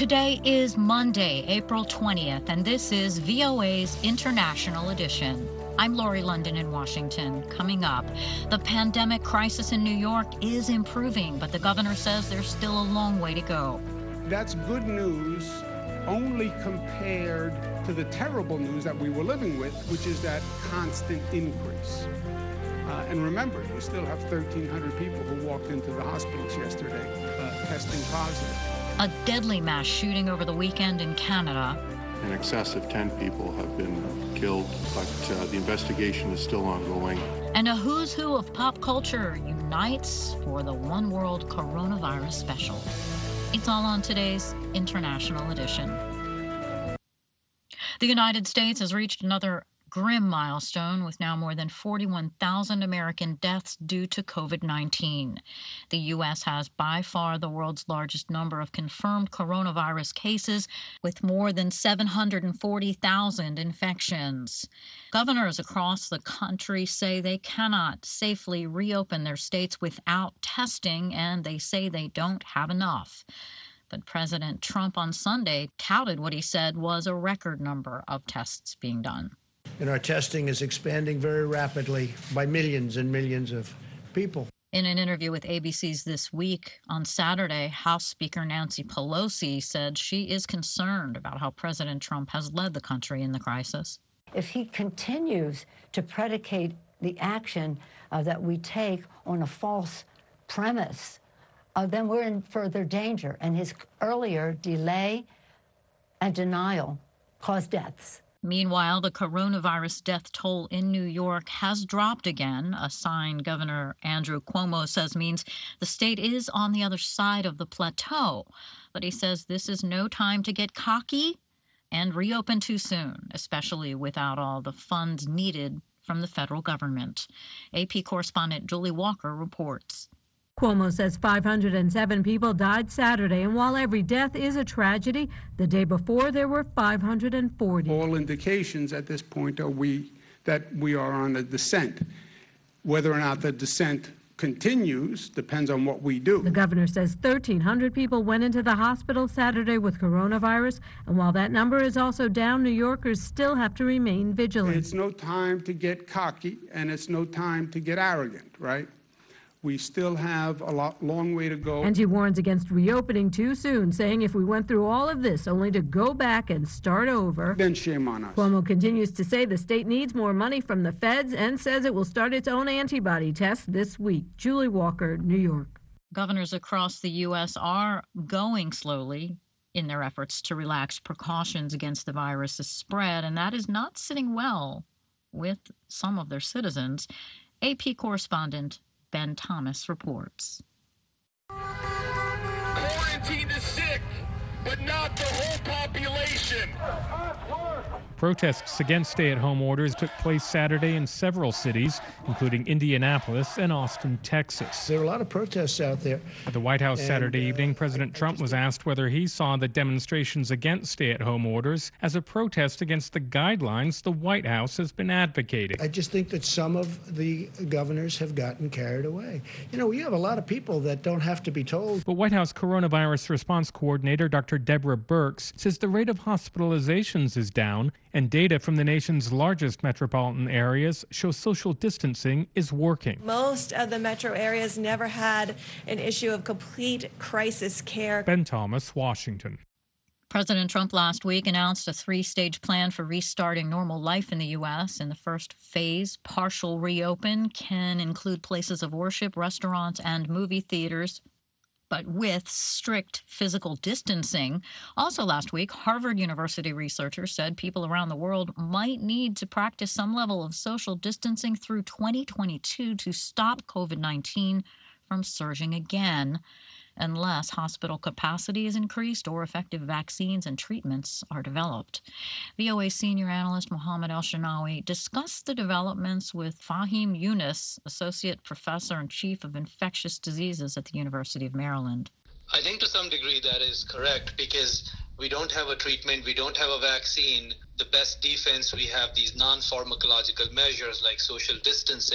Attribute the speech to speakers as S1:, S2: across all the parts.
S1: Today is Monday, April 20th, and this is VOA's International Edition. I'm Lori London in Washington. Coming up, the pandemic crisis in New York is improving, but the governor says there's still a long way to go.
S2: That's good news only compared to the terrible news that we were living with, which is that constant increase. And remember, you still have 1,300 people who walked into the hospitals yesterday testing positive.
S1: A deadly mass shooting over the weekend in Canada.
S3: In excess of 10 people have been killed, but the investigation is still ongoing.
S1: And a who's who of pop culture unites for the One World Coronavirus special. It's all on today's International Edition. The United States has reached another grim milestone with now more than 41,000 American deaths due to COVID-19. The U.S. has by far the world's largest number of confirmed coronavirus cases with more than 740,000 infections. Governors across the country say they cannot safely reopen their states without testing, and they say they don't have enough. But President Trump on Sunday touted what he said was a record number of tests being done.
S4: And our testing is expanding very rapidly by millions and millions of people.
S1: In an interview with ABC's This Week on Saturday, House Speaker Nancy Pelosi said she is concerned about how President Trump has led the country in the crisis.
S5: If he continues to predicate the action that we take on a false premise, then we're in further danger. And his earlier delay and denial caused deaths.
S1: Meanwhile, the coronavirus death toll in New York has dropped again, a sign Governor Andrew Cuomo says means the state is on the other side of the plateau. But he says this is no time to get cocky and reopen too soon, especially without all the funds needed from the federal government. AP correspondent Julie Walker reports.
S6: Cuomo says 507 people died Saturday, and while every death is a tragedy, the day before there were 540.
S2: All indications at this point are that we are on a descent. Whether or not the descent continues depends on what we do.
S6: The governor says 1,300 people went into the hospital Saturday with coronavirus, and while that number is also down, New Yorkers still have to remain vigilant.
S2: It's no time to get cocky, and it's no time to get arrogant, right? We still have a long way to go.
S6: And he warns against reopening too soon, saying if we went through all of this only to go back and start over,
S2: then shame on us.
S6: Cuomo continues to say the state needs more money from the feds and says it will start its own antibody test this week. Julie Walker, New York.
S1: Governors across the U.S. are going slowly in their efforts to relax precautions against the virus's spread, and that is not sitting well with some of their citizens. AP correspondent Ben Thomas reports.
S7: Quarantine the sick, but not the whole population.
S8: Protests against stay-at-home orders took place Saturday in several cities, including Indianapolis and Austin, Texas.
S4: There are a lot of protests out there.
S8: At the White House Saturday evening, President Trump was asked whether he saw the demonstrations against stay-at-home orders as a protest against the guidelines the White House has been advocating.
S4: I just think that some of the governors have gotten carried away. You know, we have a lot of people that don't have to be told.
S8: But White House Coronavirus Response Coordinator Dr. Deborah Birx says the rate of hospitalizations is down, and data from the nation's largest metropolitan areas show social distancing is working.
S9: Most of the metro areas never had an issue of complete crisis care.
S8: Ben Thomas, Washington.
S1: President Trump last week announced a three-stage plan for restarting normal life in the U.S. In the first phase, partial reopen can include places of worship, restaurants, and movie theaters, but with strict physical distancing. Also last week, Harvard University researchers said people around the world might need to practice some level of social distancing through 2022 to stop COVID-19 from surging again, unless hospital capacity is increased or effective vaccines and treatments are developed. VOA senior analyst Mohammed El-Shanawi discussed the developments with Fahim Yunus, associate professor and chief of infectious diseases at the University of Maryland.
S10: I think to some degree that is correct because we don't have a treatment, we don't have a vaccine. The best defense, we have these non-pharmacological measures like social distancing.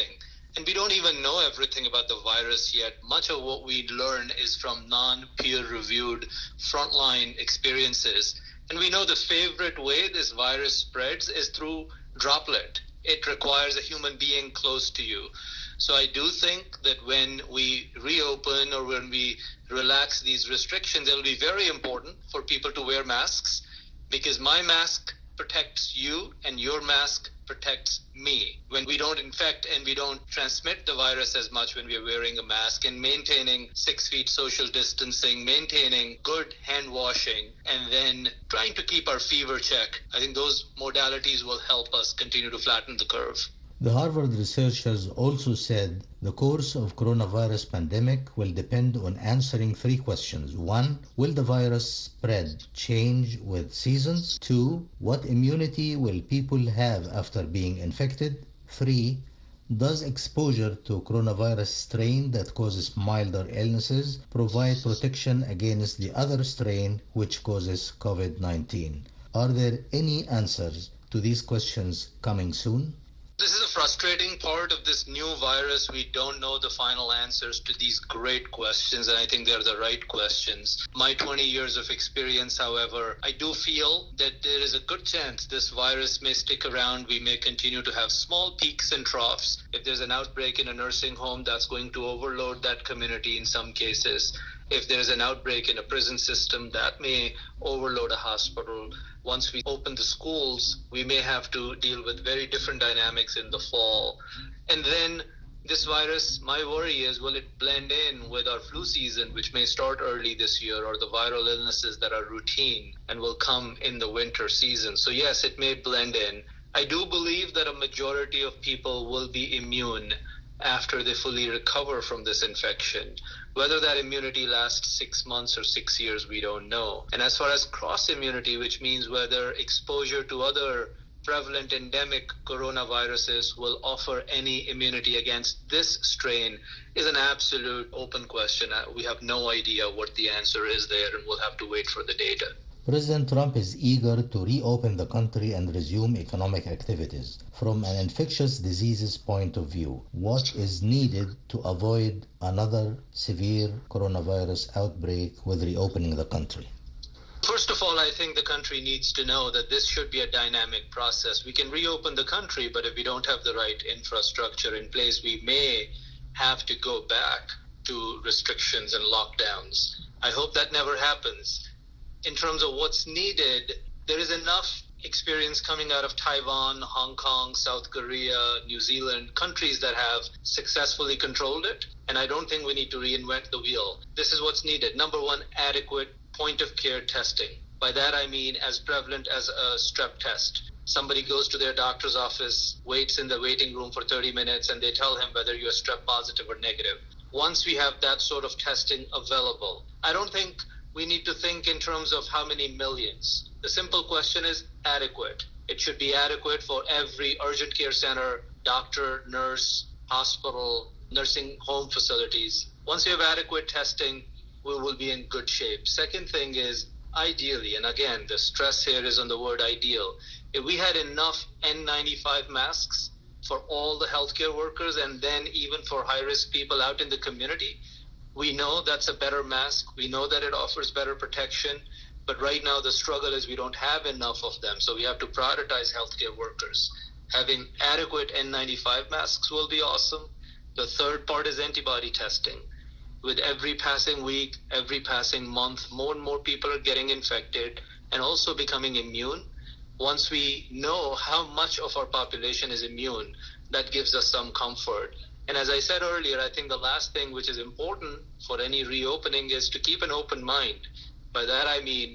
S10: And we don't even know everything about the virus yet. Much of what we learn is from non-peer-reviewed frontline experiences. And we know the favorite way this virus spreads is through droplet. It requires a human being close to you. So I do think that when we reopen or when we relax these restrictions, it'll be very important for people to wear masks, because my mask protects you and your mask protects me. When we don't infect and we don't transmit the virus as much when we are wearing a mask, and maintaining 6 feet social distancing, maintaining good hand washing, and then trying to keep our fever check, I think those modalities will help us continue to flatten the curve.
S11: The Harvard researchers also said the course of coronavirus pandemic will depend on answering 3 questions. 1, will the virus spread change with seasons? 2, what immunity will people have after being infected? 3, does exposure to coronavirus strain that causes milder illnesses provide protection against the other strain which causes COVID-19? Are there any answers to these questions coming soon?
S10: This is a frustrating part of this new virus. We don't know the final answers to these great questions, and I think they're the right questions. My 20 years of experience, however, I do feel that there is a good chance this virus may stick around. We may continue to have small peaks and troughs. If there's an outbreak in a nursing home, that's going to overload that community in some cases. If there's an outbreak in a prison system, that may overload a hospital. Once we open the schools, we may have to deal with very different dynamics in the fall. And then this virus, my worry is, will it blend in with our flu season, which may start early this year, or the viral illnesses that are routine and will come in the winter season? So yes, it may blend in. I do believe that a majority of people will be immune after they fully recover from this infection. Whether that immunity lasts 6 months or 6 years, we don't know. And as far as cross immunity, which means whether exposure to other prevalent endemic coronaviruses will offer any immunity against this strain, is an absolute open question. We have no idea what the answer is there, and we'll have to wait for the data.
S11: President Trump is eager to reopen the country and resume economic activities. From an infectious diseases point of view, what is needed to avoid another severe coronavirus outbreak with reopening the country?
S10: First of all, I think the country needs to know that this should be a dynamic process. We can reopen the country, but if we don't have the right infrastructure in place, we may have to go back to restrictions and lockdowns. I hope that never happens. In terms of what's needed, there is enough experience coming out of Taiwan, Hong Kong, South Korea, New Zealand, countries that have successfully controlled it. And I don't think we need to reinvent the wheel. This is what's needed. Number one, adequate point-of-care testing. By that I mean as prevalent as a strep test. Somebody goes to their doctor's office, waits in the waiting room for 30 minutes, and they tell him whether you're strep positive or negative. Once we have that sort of testing available, I don't think we need to think in terms of how many millions. The simple question is adequate. It should be adequate for every urgent care center, doctor, nurse, hospital, nursing home facilities. Once we have adequate testing, we will be in good shape. Second thing is, ideally, and again, the stress here is on the word ideal, if we had enough N95 masks for all the healthcare workers and then even for high-risk people out in the community, we know that's a better mask. We know that it offers better protection. But right now, the struggle is we don't have enough of them. So we have to prioritize healthcare workers. Having adequate N95 masks will be awesome. The third part is antibody testing. With every passing week, every passing month, more and more people are getting infected and also becoming immune. Once we know how much of our population is immune, that gives us some comfort. And as I said earlier, I think the last thing which is important for any reopening is to keep an open mind. By that I mean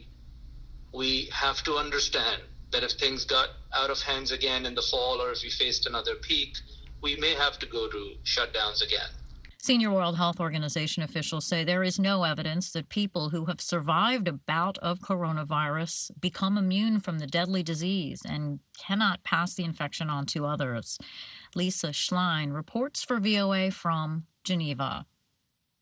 S10: we have to understand that if things got out of hands again in the fall, or if we faced another peak, we may have to go to shutdowns again.
S1: Senior World Health Organization officials say there is no evidence that people who have survived a bout of coronavirus become immune from the deadly disease and cannot pass the infection on to others. Lisa Schlein reports for VOA from Geneva.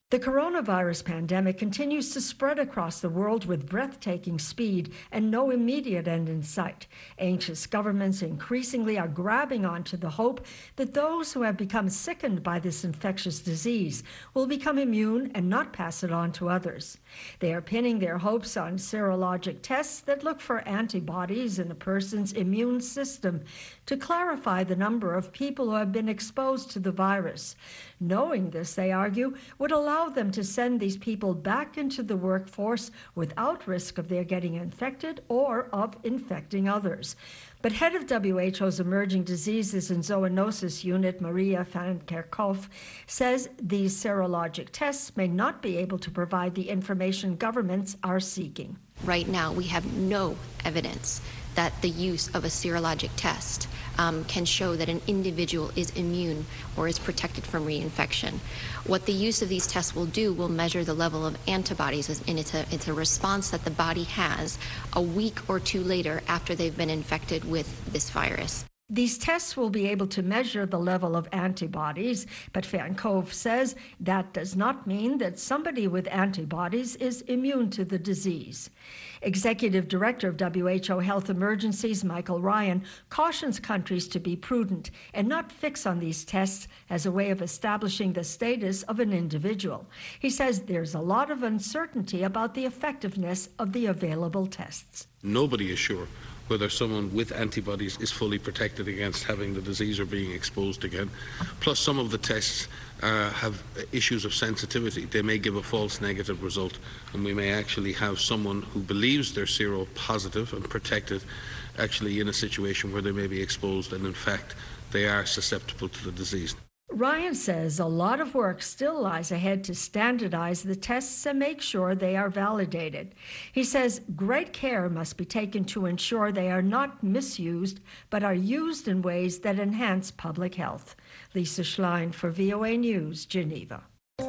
S12: The coronavirus pandemic continues to spread across the world with breathtaking speed and no immediate end in sight. Anxious governments increasingly are grabbing onto the hope that those who have become sickened by this infectious disease will become immune and not pass it on to others. They are pinning their hopes on serologic tests that look for antibodies in a person's immune system to clarify the number of people who have been exposed to the virus. Knowing this, they argue, would allow them to send these people back into the workforce without risk of their getting infected or of infecting others. But head of WHO's Emerging Diseases and Zoonosis Unit, Maria van Kerkhove, says these serologic tests may not be able to provide the information governments are seeking.
S13: Right now, we have no evidence that the use of a serologic test can show that an individual is immune or is protected from reinfection. What the use of these tests will do will measure the level of antibodies, and it's a response that the body has a week or two later after they've been infected with this virus.
S12: These tests will be able to measure the level of antibodies, but Van Cove says that does not mean that somebody with antibodies is immune to the disease. Executive Director of WHO Health Emergencies, Michael Ryan, cautions countries to be prudent and not fix on these tests as a way of establishing the status of an individual. He says there's a lot of uncertainty about the effectiveness of the available tests.
S14: Nobody is sure whether someone with antibodies is fully protected against having the disease or being exposed again. Plus, some of the tests have issues of sensitivity. They may give a false negative result, and we may actually have someone who believes they're seropositive and protected actually in a situation where they may be exposed, and in fact, they are susceptible to the disease.
S12: Ryan says a lot of work still lies ahead to standardize the tests and make sure they are validated. He says great care must be taken to ensure they are not misused, but are used in ways that enhance public health. Lisa Schlein for VOA News, Geneva.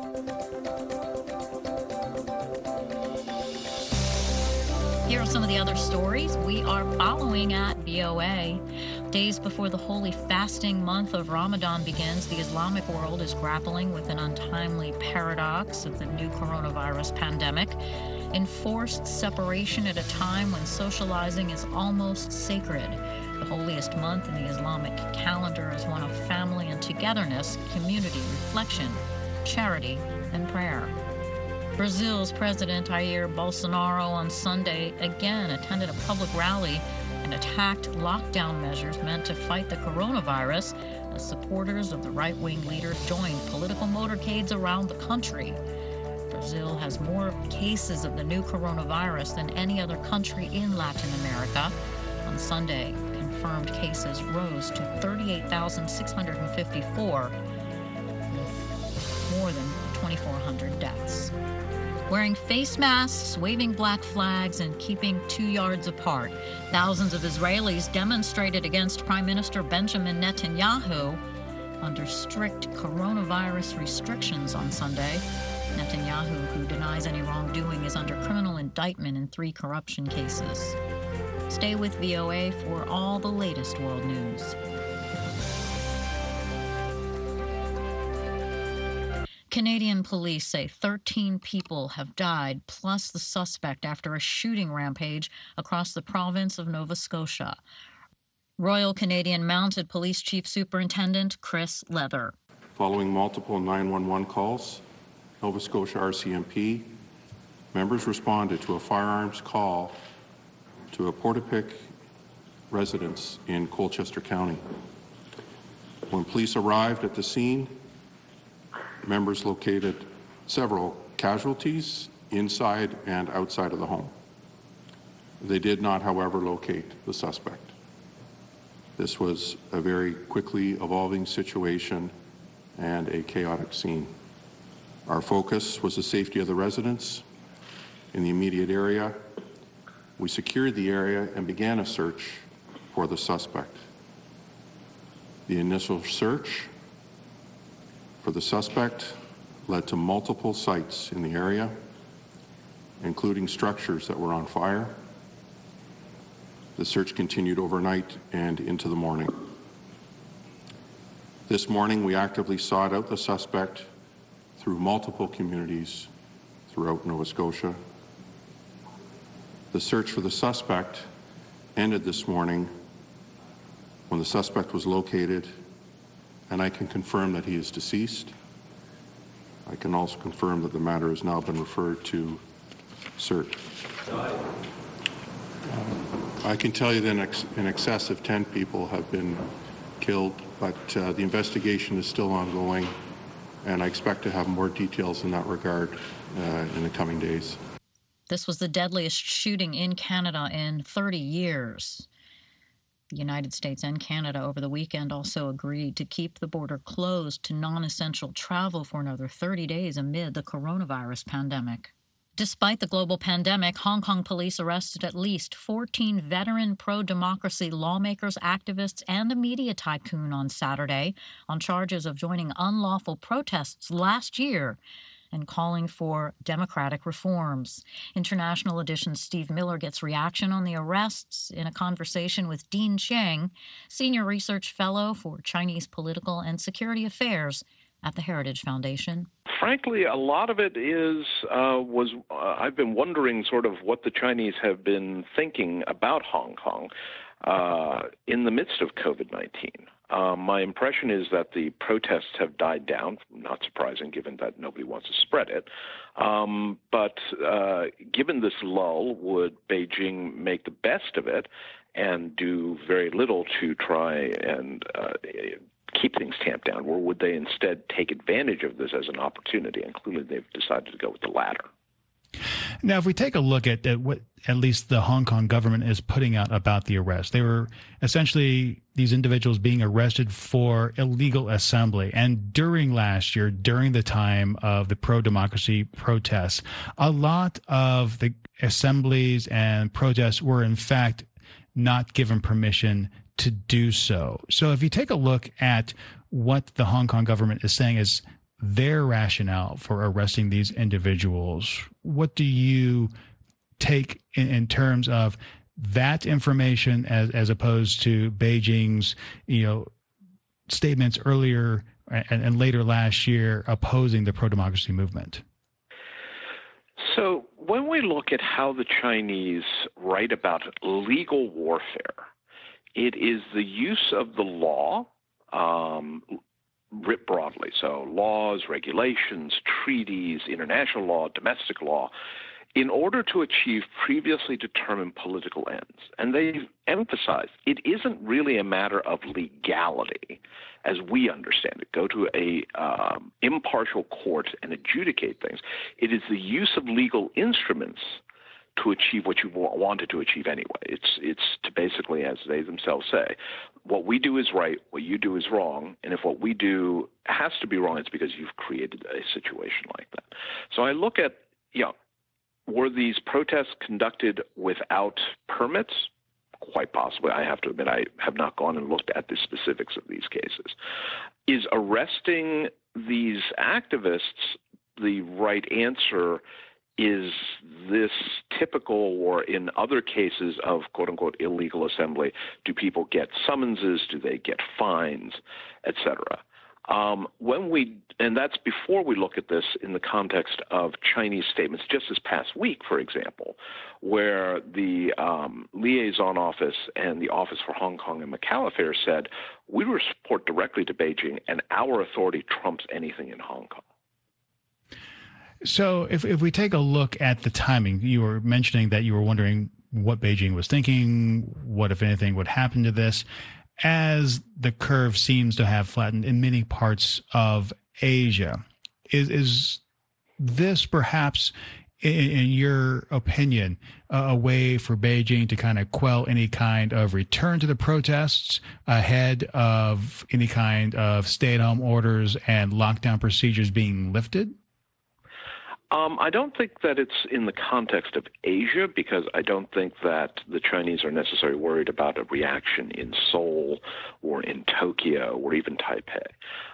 S1: Here are some of the other stories we are following at VOA. Days before the holy fasting month of Ramadan begins, the Islamic world is grappling with an untimely paradox of the new coronavirus pandemic. Enforced separation at a time when socializing is almost sacred. The holiest month in the Islamic calendar is one of family and togetherness, community, reflection, charity, and prayer. Brazil's President Jair Bolsonaro on Sunday again attended a public rally and attacked lockdown measures meant to fight the coronavirus as supporters of the right-wing leader joined political motorcades around the country. Brazil has more cases of the new coronavirus than any other country in Latin America. On Sunday, confirmed cases rose to 38,654, with more than 2,400 deaths. Wearing face masks, waving black flags, and keeping 2 yards apart, thousands of Israelis demonstrated against Prime Minister Benjamin Netanyahu under strict coronavirus restrictions on Sunday. Netanyahu, who denies any wrongdoing, is under criminal indictment in 3 corruption cases. Stay with VOA for all the latest world news. Canadian police say 13 people have died, plus the suspect, after a shooting rampage across the province of Nova Scotia. Royal Canadian Mounted Police Chief Superintendent Chris Leather.
S3: Following multiple 911 calls, Nova Scotia RCMP members responded to a firearms call to a Portapique residence in Colchester County. When police arrived at the scene, members located several casualties inside and outside of the home. They did not, however, locate the suspect. This was a very quickly evolving situation and a chaotic scene. Our focus was the safety of the residents in the immediate area. We secured the area and began a search for the suspect. The initial search for the suspect led to multiple sites in the area, including structures that were on fire. The search continued overnight and into the morning. This morning, we actively sought out the suspect through multiple communities throughout Nova Scotia. The search for the suspect ended this morning when the suspect was located, and I can confirm that he is deceased. I can also confirm that the matter has now been referred to CERT. I can tell you that in excess of 10 people have been killed, but the investigation is still ongoing, and I expect to have more details in that regard in the coming days.
S1: This was the deadliest shooting in Canada in 30 years. The United States and Canada over the weekend also agreed to keep the border closed to non-essential travel for another 30 days amid the coronavirus pandemic. Despite the global pandemic, Hong Kong police arrested at least 14 veteran pro-democracy lawmakers, activists, and a media tycoon on Saturday on charges of joining unlawful protests last year and calling for democratic reforms. International Edition's Steve Miller gets reaction on the arrests in a conversation with Dean Cheng, Senior Research Fellow for Chinese Political and Security Affairs at the Heritage Foundation.
S15: Frankly, a lot of it I've been wondering sort of what the Chinese have been thinking about Hong Kong in the midst of COVID-19. My impression is that the protests have died down, not surprising given that nobody wants to spread it. But given this lull, would Beijing make the best of it and do very little to try and keep things tamped down, or would they instead take advantage of this as an opportunity? And clearly they've decided to go with the latter.
S16: Now, if we take a look at what at least the Hong Kong government is putting out about the arrest, they were essentially these individuals being arrested for illegal assembly. And during last year, during the time of the pro-democracy protests, a lot of the assemblies and protests were in fact not given permission to do so. So if you take a look at what the Hong Kong government is saying is their rationale for arresting these individuals, what do you take in terms of that information as opposed to Beijing's, statements earlier and later last year opposing the pro-democracy movement?
S15: So when we look at how the Chinese write about legal warfare, it is the use of the law, writ broadly. So laws, regulations, treaties, international law, domestic law, in order to achieve previously determined political ends. And they emphasize it isn't really a matter of legality as we understand it. Go to a impartial court and adjudicate things. It is the use of legal instruments to achieve what you wanted to achieve anyway. It's to basically, as they themselves say, what we do is right, what you do is wrong, and if what we do has to be wrong, it's because you've created a situation like that. So I look at, were these protests conducted without permits? Quite possibly. I have to admit, I have not gone and looked at the specifics of these cases. Is arresting these activists the right answer? Is this typical, or in other cases of quote-unquote illegal assembly, do people get summonses, do they get fines, et cetera? And that's before we look at this in the context of Chinese statements just this past week, for example, where the liaison office and the Office for Hong Kong and Macau Affairs said, we report directly to Beijing and our authority trumps anything in Hong Kong.
S16: So if we take a look at the timing, you were mentioning that you were wondering what Beijing was thinking, what, if anything, would happen to this, as the curve seems to have flattened in many parts of Asia. Is this perhaps, in your opinion, a way for Beijing to kind of quell any kind of return to the protests ahead of any kind of stay-at-home orders and lockdown procedures being lifted?
S15: I don't think that it's in the context of Asia, because I don't think that the Chinese are necessarily worried about a reaction in Seoul or in Tokyo or even Taipei.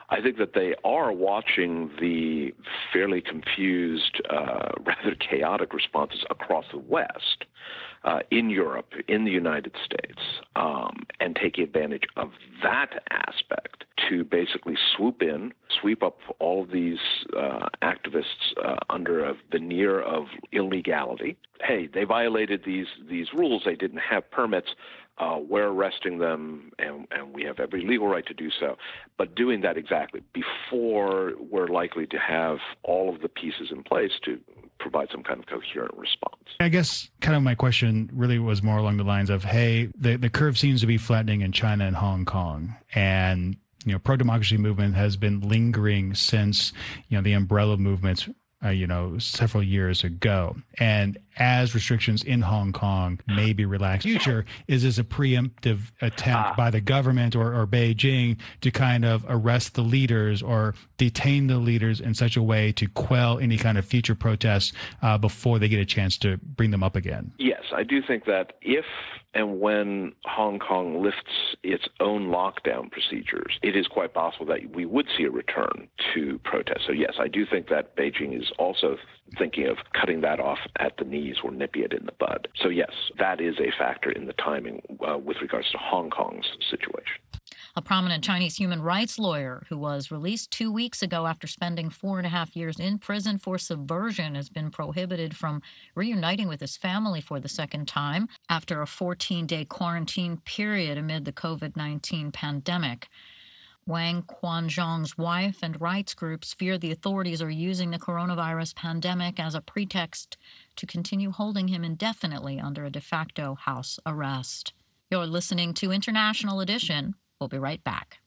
S15: I think that they are watching the fairly confused, rather chaotic responses across the West, in Europe, in the United States, and taking advantage of that aspect to basically sweep up all of these activists under a veneer of illegality. Hey, they violated these rules. They didn't have permits. We're arresting them, and we have every legal right to do so. But doing that exactly before we're likely to have all of the pieces in place to provide some kind of coherent response.
S16: I guess kind of my question really was more along the lines of, hey, the curve seems to be flattening in China and Hong Kong, and pro-democracy movement has been lingering since the umbrella movements several years ago. And as restrictions in Hong Kong may be relaxed in the future, is this a preemptive attempt by the government or Beijing to kind of arrest the leaders or detain the leaders in such a way to quell any kind of future protests before they get a chance to bring them up again?
S15: Yes, I do think that if and when Hong Kong lifts its own lockdown procedures, it is quite possible that we would see a return to protests. So yes, I do think that Beijing is also thinking of cutting that off at the knees or nipping it in the bud. So yes, that is a factor in the timing with regards to Hong Kong's situation.
S1: A prominent Chinese human rights lawyer who was released 2 weeks ago after spending 4.5 years in prison for subversion has been prohibited from reuniting with his family for the second time after a 14-day quarantine period amid the COVID-19 pandemic. Wang Quanzhong's wife and rights groups fear the authorities are using the coronavirus pandemic as a pretext to continue holding him indefinitely under a de facto house arrest. You're listening to International Edition. We'll be right back.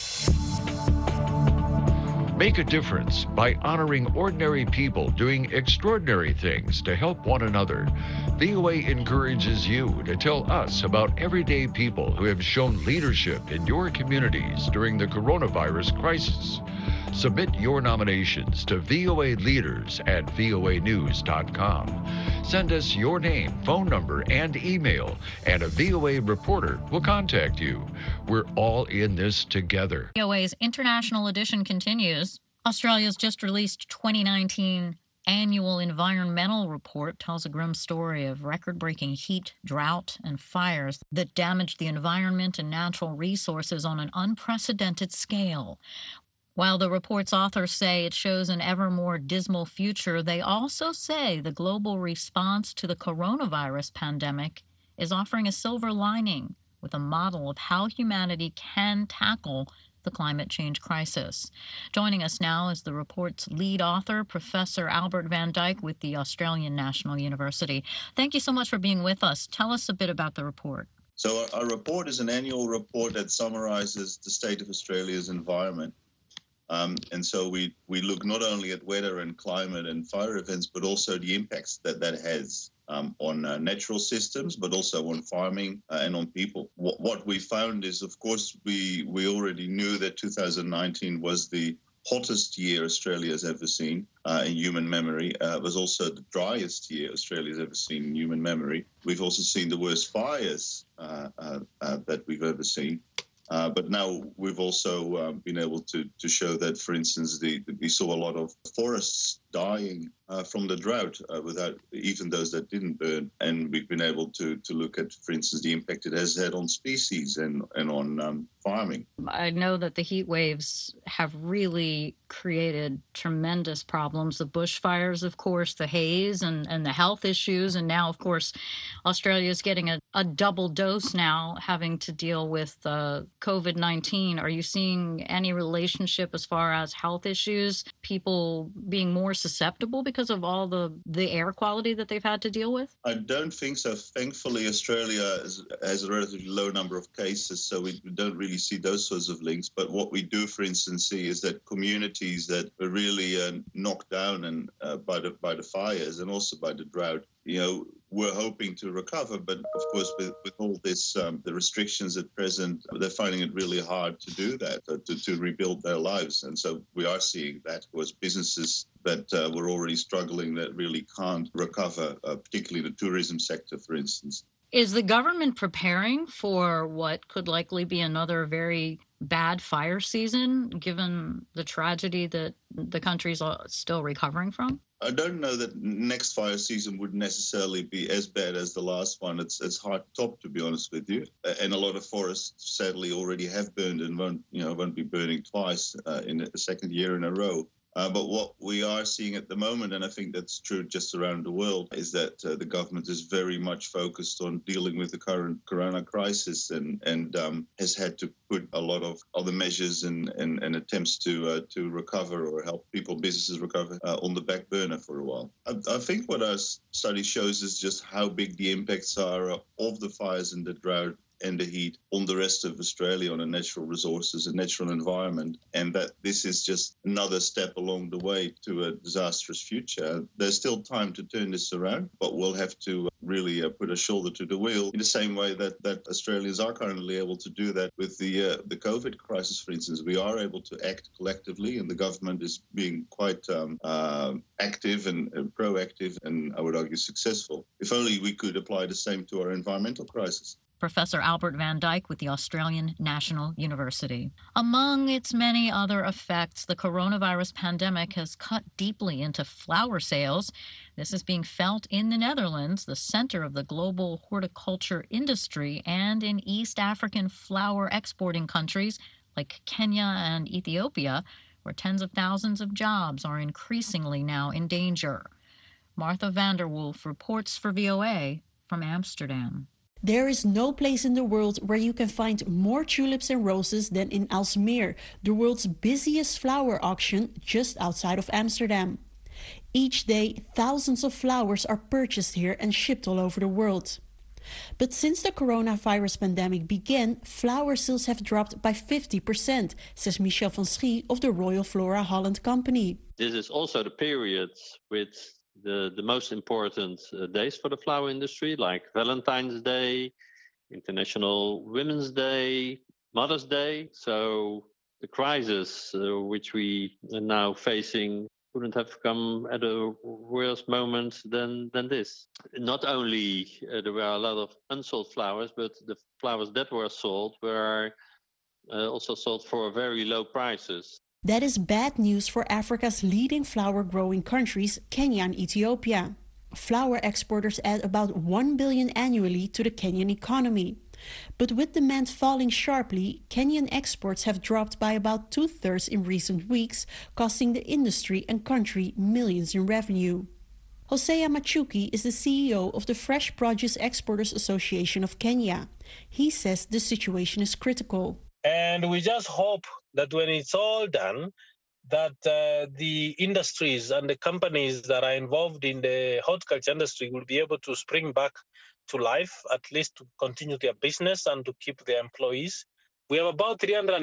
S17: Make a difference by honoring ordinary people doing extraordinary things to help one another. VOA encourages you to tell us about everyday people who have shown leadership in your communities during the coronavirus crisis. Submit your nominations to VOA Leaders at voanews.com. Send us your name, phone number, and email, and a VOA reporter will contact you. We're all in this together.
S1: VOA's International Edition continues. Australia's just released 2019 annual environmental report tells a grim story of record-breaking heat, drought, and fires that damaged the environment and natural resources on an unprecedented scale. While the report's authors say it shows an ever more dismal future, they also say the global response to the coronavirus pandemic is offering a silver lining with a model of how humanity can tackle the climate change crisis. Joining us now is the report's lead author, Professor Albert van Dijk with the Australian National University. Thank you so much for being with us. Tell us a bit about the report.
S18: So our report is an annual report that summarizes the state of Australia's environment. And so we look not only at weather and climate and fire events, but also the impacts that has on natural systems, but also on farming and on people. What we found is, of course, we already knew that 2019 was the hottest year Australia has ever seen in human memory. It was also the driest year Australia's ever seen in human memory. We've also seen the worst fires that we've ever seen. But now we've also been able to show that, for instance, we saw a lot of forests dying from the drought without even those that didn't burn. And we've been able to look at, for instance, the impact it has had on species and on farming.
S1: I know that the heat waves have really created tremendous problems. The bushfires, of course, the haze and the health issues. And now, of course, Australia is getting a double dose now, having to deal with COVID-19. Are you seeing any relationship as far as health issues, people being more susceptible because of all the air quality that they've had to deal with?
S18: I don't think so. Thankfully, Australia has a relatively low number of cases, so we don't really see those sorts of links. But what we do, for instance, see is that communities that were really knocked down and by the fires and also by the drought, we're hoping to recover, but of course, with all this, the restrictions at present, they're finding it really hard to do that, to rebuild their lives. And so we are seeing that, of course, businesses that were already struggling that really can't recover, particularly the tourism sector, for instance.
S1: Is the government preparing for what could likely be another very bad fire season, given the tragedy that the country's still recovering from?
S18: I don't know that next fire season would necessarily be as bad as the last one. It's hard top, to be honest with you. And a lot of forests sadly already have burned and won't be burning twice in a second year in a row. But what we are seeing at the moment, and I think that's true just around the world, is that the government is very much focused on dealing with the current corona crisis and has had to put a lot of other measures and attempts to recover or help businesses recover on the back burner for a while. I think what our study shows is just how big the impacts are of the fires and the drought and the heat on the rest of Australia, on the natural resources and natural environment, and that this is just another step along the way to a disastrous future. There's still time to turn this around, but we'll have to really put a shoulder to the wheel in the same way that Australians are currently able to do that with the COVID crisis, for instance. We are able to act collectively, and the government is being quite active and proactive, and I would argue successful. If only we could apply the same to our environmental crisis.
S1: Professor Albert van Dijk with the Australian National University. Among its many other effects, the coronavirus pandemic has cut deeply into flower sales. This is being felt in the Netherlands, the center of the global horticulture industry, and in East African flower exporting countries like Kenya and Ethiopia, where tens of thousands of jobs are increasingly now in danger. Martha van der Wolf reports for VOA from Amsterdam.
S19: There is no place in the world where you can find more tulips and roses than in Aalsmeer, the world's busiest flower auction just outside of Amsterdam. Each day, thousands of flowers are purchased here and shipped all over the world. But since the coronavirus pandemic began, flower sales have dropped by 50%, says Michel van Schie of the Royal Flora Holland Company.
S20: This is also the period with the most important days for the flower industry, like Valentine's Day, International Women's Day, Mother's Day. So the crisis which we are now facing couldn't have come at a worse moment than this. Not only there were a lot of unsold flowers, but the flowers that were sold were also sold for very low prices.
S19: That is bad news for Africa's leading flower-growing countries, Kenya and Ethiopia. Flower exporters add about 1 billion annually to the Kenyan economy. But with demand falling sharply, Kenyan exports have dropped by about 2/3 in recent weeks, costing the industry and country millions in revenue. Hosea Machuki is the CEO of the Fresh Produce Exporters Association of Kenya. He says the situation is critical.
S21: And we just hope that when it's all done, that the industries and the companies that are involved in the horticulture industry will be able to spring back to life, at least to continue their business and to keep their employees. We have about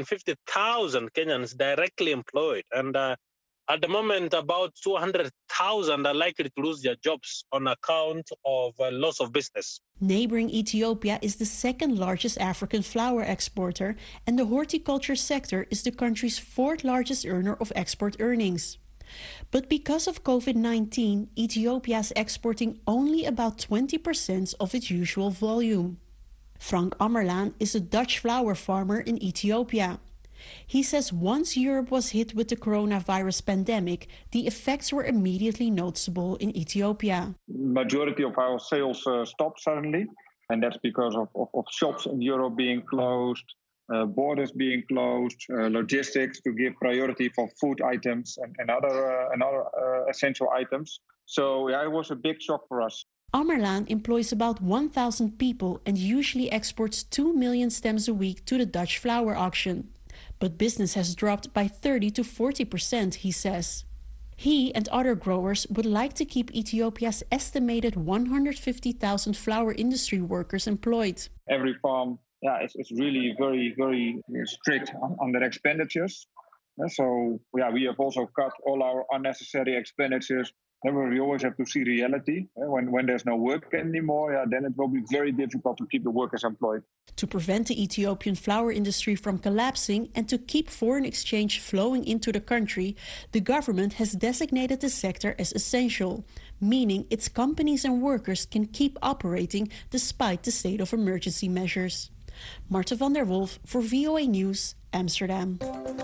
S21: 350,000 Kenyans directly employed, and at the moment, about 200,000 are likely to lose their jobs on account of loss of business.
S19: Neighboring Ethiopia is the second largest African flower exporter, and the horticulture sector is the country's fourth largest earner of export earnings. But because of COVID-19, Ethiopia is exporting only about 20% of its usual volume. Frank Ammerlaan is a Dutch flower farmer in Ethiopia. He says once Europe was hit with the coronavirus pandemic, the effects were immediately noticeable in Ethiopia.
S22: Majority of our sales stopped suddenly, and that's because of shops in Europe being closed, borders being closed, logistics to give priority for food items and other essential items. So yeah, it was a big shock for us.
S19: Ammerlaan employs about 1,000 people and usually exports 2 million stems a week to the Dutch flower auction. But business has dropped by 30 to 40%, he says. He and other growers would like to keep Ethiopia's estimated 150,000 flower industry workers employed.
S22: Every farm is really very, very strict on their expenditures. So we have also cut all our unnecessary expenditures. We always have to see reality. When there's no work anymore, then it will be very difficult to keep the workers employed.
S19: To prevent the Ethiopian flower industry from collapsing and to keep foreign exchange flowing into the country, the government has designated the sector as essential, meaning its companies and workers can keep operating despite the state of emergency measures. Marta van der Wolf voor VOA Nieuws, Amsterdam.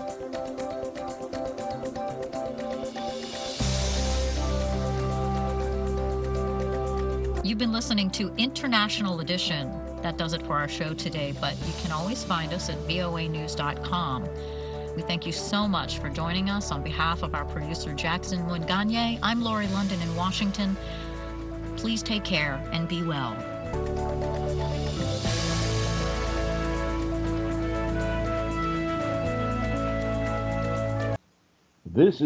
S1: You've been listening to International Edition. That does it for our show today, but you can always find us at voanews.com. We thank you so much for joining us. On behalf of our producer, Jackson Mwinganye, I'm Lori London in Washington. Please take care and be well.
S2: This is